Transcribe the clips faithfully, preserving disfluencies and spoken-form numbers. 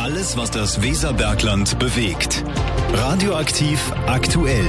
Alles, was das Weserbergland bewegt. Radioaktiv aktuell.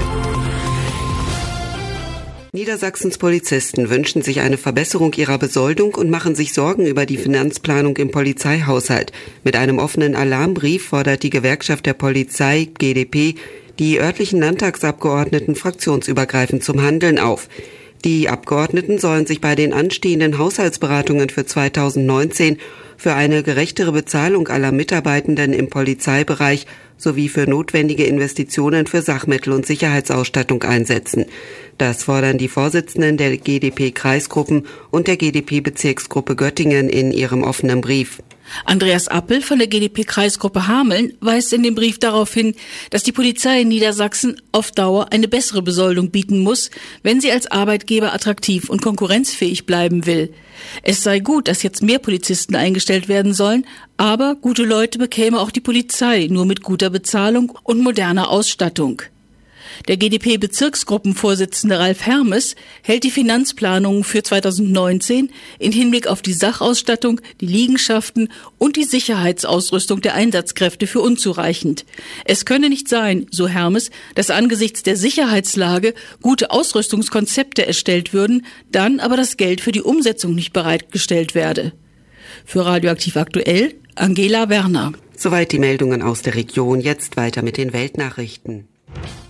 Niedersachsens Polizisten wünschen sich eine Verbesserung ihrer Besoldung und machen sich Sorgen über die Finanzplanung im Polizeihaushalt. Mit einem offenen Alarmbrief fordert die Gewerkschaft der Polizei, G d P, die örtlichen Landtagsabgeordneten fraktionsübergreifend zum Handeln auf. Die Abgeordneten sollen sich bei den anstehenden Haushaltsberatungen für zweitausendneunzehn für eine gerechtere Bezahlung aller Mitarbeitenden im Polizeibereich sowie für notwendige Investitionen für Sachmittel und Sicherheitsausstattung einsetzen. Das fordern die Vorsitzenden der G d P-Kreisgruppen und der G d P-Bezirksgruppe Göttingen in ihrem offenen Brief. Andreas Appel von der G d P-Kreisgruppe Hameln weist in dem Brief darauf hin, dass die Polizei in Niedersachsen auf Dauer eine bessere Besoldung bieten muss, wenn sie als Arbeitgeber attraktiv und konkurrenzfähig bleiben will. Es sei gut, dass jetzt mehr Polizisten eingestellt werden sollen, aber gute Leute bekäme auch die Polizei nur mit guter Bezahlung und moderner Ausstattung. Der G d P-Bezirksgruppenvorsitzende Ralf Hermes hält die Finanzplanungen für zweitausendneunzehn in Hinblick auf die Sachausstattung, die Liegenschaften und die Sicherheitsausrüstung der Einsatzkräfte für unzureichend. Es könne nicht sein, so Hermes, dass angesichts der Sicherheitslage gute Ausrüstungskonzepte erstellt würden, dann aber das Geld für die Umsetzung nicht bereitgestellt werde. Für Radioaktiv aktuell, Angela Werner. Soweit die Meldungen aus der Region. Jetzt weiter mit den Weltnachrichten.